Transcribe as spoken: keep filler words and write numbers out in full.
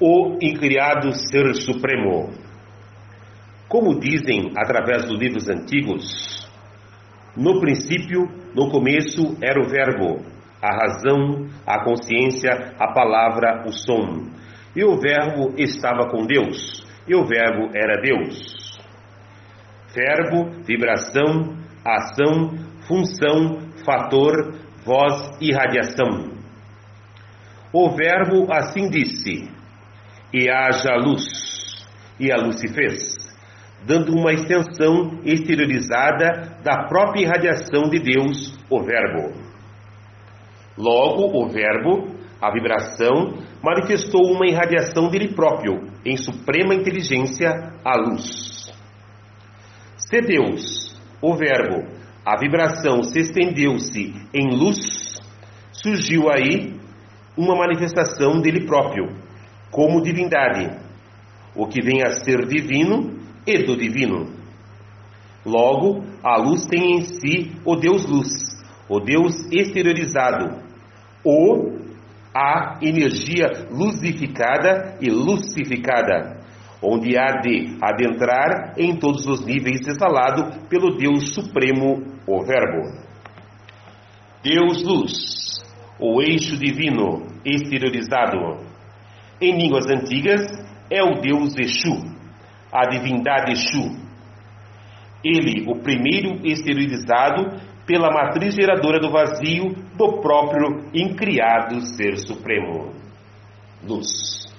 o incriado Ser Supremo. Como dizem através dos livros antigos, no princípio, no começo, era o Verbo, a razão, a consciência, a palavra, o som. E o Verbo estava com Deus, e o Verbo era Deus. Verbo, vibração, ação, função, fator, voz e radiação. O Verbo assim disse: e haja luz, e a luz se fez, dando uma extensão exteriorizada da própria irradiação de Deus, o Verbo. Logo, o Verbo, a vibração, manifestou uma irradiação dele próprio, em suprema inteligência, a luz. Se Deus, o Verbo, a vibração se estendeu-se em luz, surgiu aí uma manifestação dele próprio, como divindade, o que vem a ser divino e do divino. Logo, a luz tem em si o Deus Luz, o Deus exteriorizado, ou a energia luzificada e lucificada, onde há de adentrar em todos os níveis exalado pelo Deus Supremo, o Verbo. Deus Luz, o eixo divino exteriorizado. Em línguas antigas, é o Deus Exu, a divindade Exu. Ele, o primeiro exteriorizado pela matriz geradora do vazio do próprio incriado Ser Supremo. Luz.